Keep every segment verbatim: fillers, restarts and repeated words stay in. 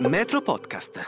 Metro Podcast.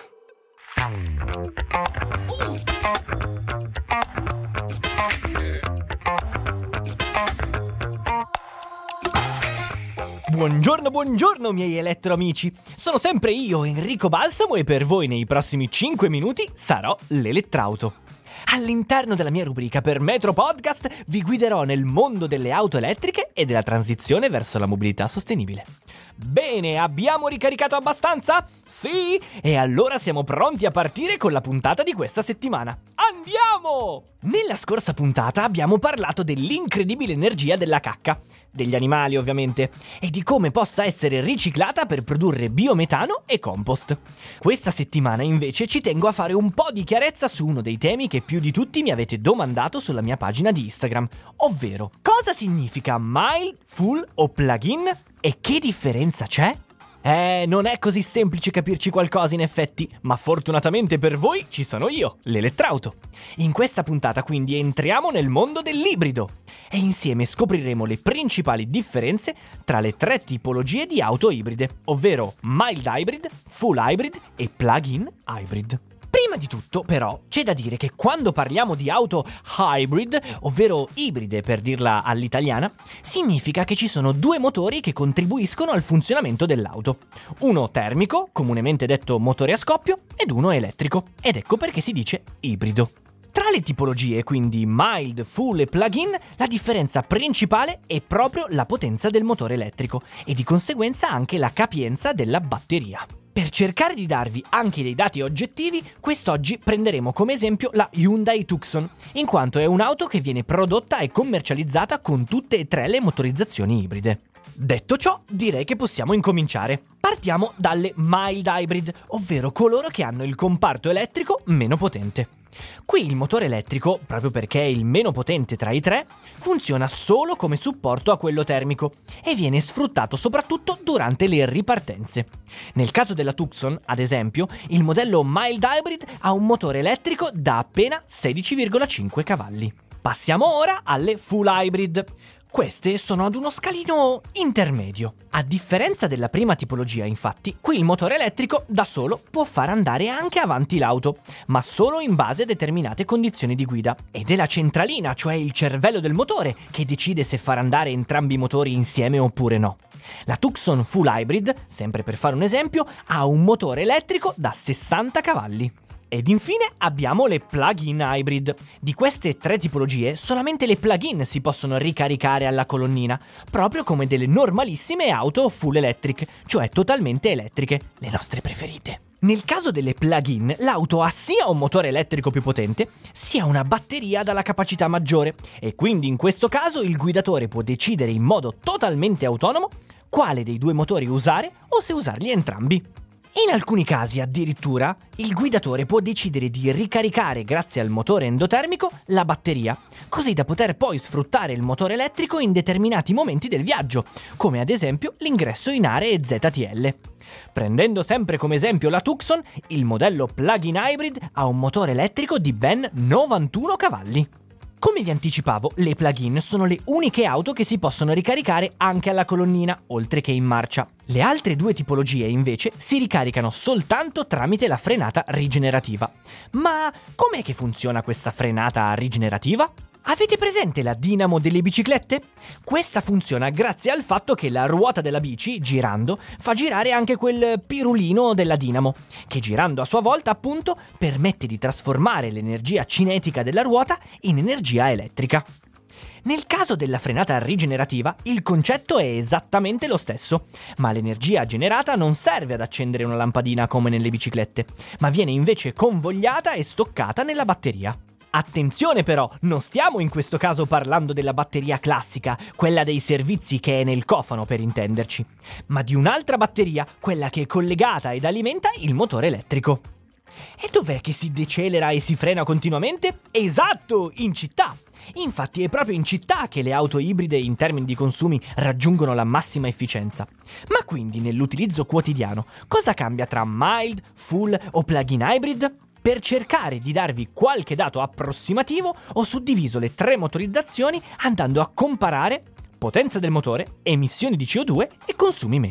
Buongiorno, buongiorno miei elettroamici. Sono sempre io, Enrico Balsamo, e per voi nei prossimi cinque minuti sarò l'elettrauto. All'interno della mia rubrica per Metro Podcast vi guiderò nel mondo delle auto elettriche e della transizione verso la mobilità sostenibile. Bene, abbiamo ricaricato abbastanza? Sì? E allora siamo pronti a partire con la puntata di questa settimana. Andiamo! Nella scorsa puntata abbiamo parlato dell'incredibile energia della cacca, degli animali ovviamente, e di come possa essere riciclata per produrre biometano e compost. Questa settimana invece ci tengo a fare un po' di chiarezza su uno dei temi che più di tutti mi avete domandato sulla mia pagina di Instagram, ovvero cosa significa mild, full o plug-in e che differenza c'è? Eh, non è così semplice capirci qualcosa in effetti, ma fortunatamente per voi ci sono io, l'elettrauto. In questa puntata quindi entriamo nel mondo dell'ibrido e insieme scopriremo le principali differenze tra le tre tipologie di auto ibride, ovvero mild hybrid, full hybrid e plug-in hybrid. Prima di tutto, però, c'è da dire che quando parliamo di auto hybrid, ovvero ibride per dirla all'italiana, significa che ci sono due motori che contribuiscono al funzionamento dell'auto. Uno termico, comunemente detto motore a scoppio, ed uno elettrico, ed ecco perché si dice ibrido. Tra le tipologie, quindi mild, full e plug-in, la differenza principale è proprio la potenza del motore elettrico e di conseguenza anche la capienza della batteria. Per cercare di darvi anche dei dati oggettivi, quest'oggi prenderemo come esempio la Hyundai Tucson, in quanto è un'auto che viene prodotta e commercializzata con tutte e tre le motorizzazioni ibride. Detto ciò, direi che possiamo incominciare. Partiamo dalle mild hybrid, ovvero coloro che hanno il comparto elettrico meno potente. Qui il motore elettrico, proprio perché è il meno potente tra i tre, funziona solo come supporto a quello termico e viene sfruttato soprattutto durante le ripartenze. Nel caso della Tucson, ad esempio, il modello mild hybrid ha un motore elettrico da appena sedici virgola cinque cavalli. Passiamo ora alle full hybrid. Queste sono ad uno scalino intermedio. A differenza della prima tipologia, infatti, qui il motore elettrico da solo può far andare anche avanti l'auto, ma solo in base a determinate condizioni di guida. Ed è la centralina, cioè il cervello del motore, che decide se far andare entrambi i motori insieme oppure no. La Tucson Full Hybrid, sempre per fare un esempio, ha un motore elettrico da sessanta cavalli. Ed infine abbiamo le plug-in hybrid. Di queste tre tipologie, solamente le plug-in si possono ricaricare alla colonnina, proprio come delle normalissime auto full electric, cioè totalmente elettriche, le nostre preferite. Nel caso delle plug-in, l'auto ha sia un motore elettrico più potente, sia una batteria dalla capacità maggiore, e quindi in questo caso il guidatore può decidere in modo totalmente autonomo quale dei due motori usare o se usarli entrambi. In alcuni casi, addirittura, il guidatore può decidere di ricaricare, grazie al motore endotermico, la batteria, così da poter poi sfruttare il motore elettrico in determinati momenti del viaggio, come ad esempio l'ingresso in aree Z T L. Prendendo sempre come esempio la Tucson, il modello plug-in hybrid ha un motore elettrico di ben novantuno cavalli. Come vi anticipavo, le plug-in sono le uniche auto che si possono ricaricare anche alla colonnina, oltre che in marcia. Le altre due tipologie, invece, si ricaricano soltanto tramite la frenata rigenerativa. Ma com'è che funziona questa frenata rigenerativa? Avete presente la dinamo delle biciclette? Questa funziona grazie al fatto che la ruota della bici, girando, fa girare anche quel pirulino della dinamo, che girando a sua volta, appunto, permette di trasformare l'energia cinetica della ruota in energia elettrica. Nel caso della frenata rigenerativa, il concetto è esattamente lo stesso, ma l'energia generata non serve ad accendere una lampadina come nelle biciclette, ma viene invece convogliata e stoccata nella batteria. Attenzione però, non stiamo in questo caso parlando della batteria classica, quella dei servizi che è nel cofano per intenderci, ma di un'altra batteria, quella che è collegata ed alimenta il motore elettrico. E dov'è che si decelera e si frena continuamente? Esatto, in città! Infatti è proprio in città che le auto ibride in termini di consumi raggiungono la massima efficienza. Ma quindi nell'utilizzo quotidiano, cosa cambia tra mild, full o plug-in hybrid? Per cercare di darvi qualche dato approssimativo, ho suddiviso le tre motorizzazioni andando a comparare potenza del motore, emissioni di C O due e consumi medi.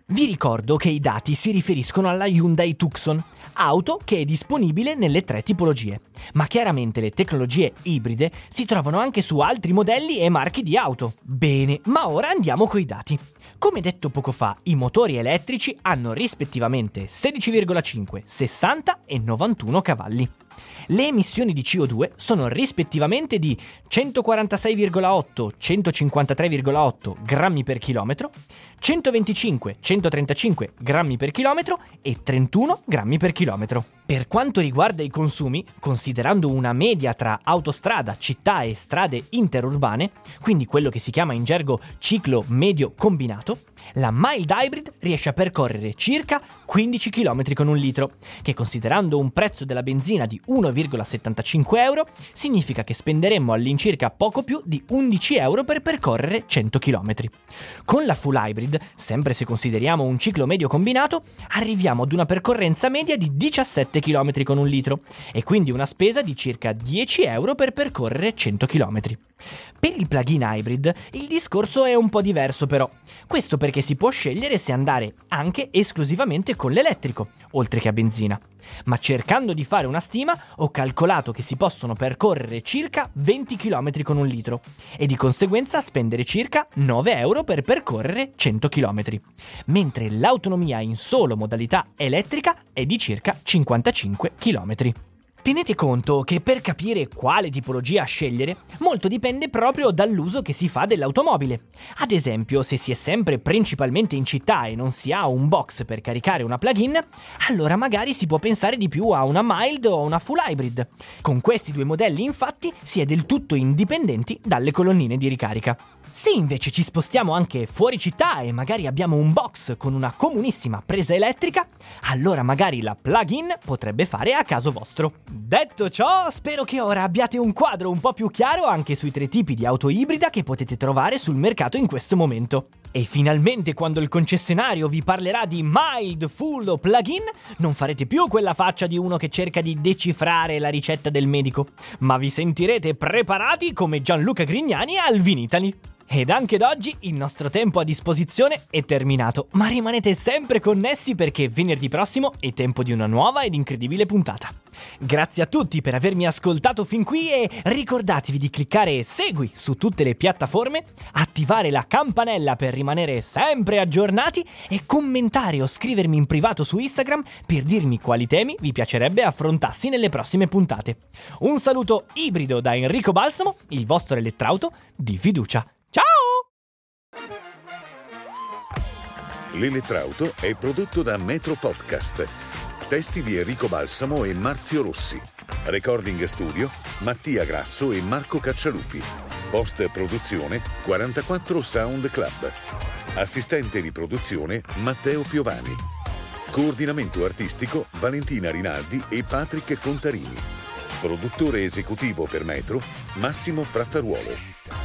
Vi ricordo che i dati si riferiscono alla Hyundai Tucson, auto che è disponibile nelle tre tipologie, ma chiaramente le tecnologie ibride si trovano anche su altri modelli e marchi di auto. Bene, ma ora andiamo coi dati. Come detto poco fa, i motori elettrici hanno rispettivamente sedici virgola cinque, sessanta e novantuno cavalli. Le emissioni di C O due sono rispettivamente di centoquarantasei virgola otto, centocinquantatré virgola otto grammi per chilometro, centoventicinque, centotrentacinque grammi per chilometro e trentuno grammi per chilometro. Per quanto riguarda i consumi, considerando una media tra autostrada, città e strade interurbane, quindi quello che si chiama in gergo ciclo medio combinato, la mild hybrid riesce a percorrere circa quindici chilometri con un litro, che considerando un prezzo della benzina di uno virgola settantacinque euro, significa che spenderemmo all'incirca poco più di undici euro per percorrere cento chilometri. Con la full hybrid, sempre se consideriamo un ciclo medio combinato, arriviamo ad una percorrenza media di diciassette chilometri con un litro, e quindi una spesa di circa dieci euro per percorrere cento chilometri. Per il plug-in hybrid il discorso è un po' diverso però, questo perché si può scegliere se andare anche esclusivamente con l'elettrico, oltre che a benzina. Ma cercando di fare una stima ho calcolato che si possono percorrere circa venti chilometri con un litro e di conseguenza spendere circa nove euro per percorrere cento chilometri, mentre l'autonomia in solo modalità elettrica è di circa cinquantacinque chilometri. Tenete conto che per capire quale tipologia scegliere, molto dipende proprio dall'uso che si fa dell'automobile. Ad esempio, se si è sempre principalmente in città e non si ha un box per caricare una plug-in, allora magari si può pensare di più a una mild o a una full hybrid. Con questi due modelli, infatti, si è del tutto indipendenti dalle colonnine di ricarica. Se invece ci spostiamo anche fuori città e magari abbiamo un box con una comunissima presa elettrica, allora magari la plug-in potrebbe fare a caso vostro. Detto ciò, spero che ora abbiate un quadro un po' più chiaro anche sui tre tipi di auto ibrida che potete trovare sul mercato in questo momento. E finalmente quando il concessionario vi parlerà di mild, full o plug-in, non farete più quella faccia di uno che cerca di decifrare la ricetta del medico, ma vi sentirete preparati come Gianluca Grignani al Vinitaly. Ed anche d'oggi il nostro tempo a disposizione è terminato, ma rimanete sempre connessi perché venerdì prossimo è tempo di una nuova ed incredibile puntata. Grazie a tutti per avermi ascoltato fin qui e ricordatevi di cliccare segui su tutte le piattaforme, attivare la campanella per rimanere sempre aggiornati e commentare o scrivermi in privato su Instagram per dirmi quali temi vi piacerebbe affrontassi nelle prossime puntate. Un saluto ibrido da Enrico Balsamo, il vostro elettrauto di fiducia. Ciao! L'Elettrauto è prodotto da Metro Podcast. Testi di Enrico Balsamo e Marzio Rossi. Recording studio Mattia Grasso e Marco Caccialupi. Post produzione quarantaquattro Sound Club. Assistente di produzione Matteo Piovani. Coordinamento artistico Valentina Rinaldi e Patrick Contarini. Produttore esecutivo per Metro Massimo Frattaruolo.